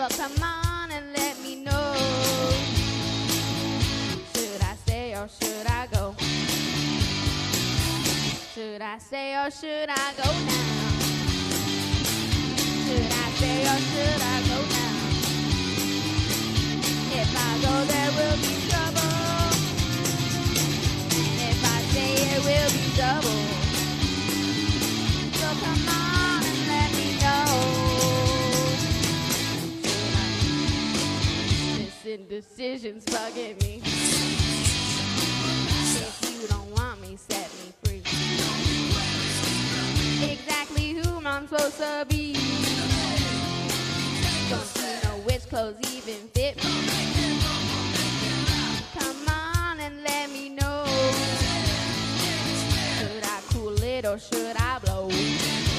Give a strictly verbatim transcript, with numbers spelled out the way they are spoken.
Well, come on and let me know. Should I stay or should I go? Should I stay or should I go now? Should I stay or should I go now? If I go, there will be trouble. If I stay, it will be double. So come on and let me know. This indecision's bugging me. If you don't want me, set me free. Exactly who I'm supposed to be. Don't you know which clothes even fit me? Come on and let me know. Should I cool it or should I blow?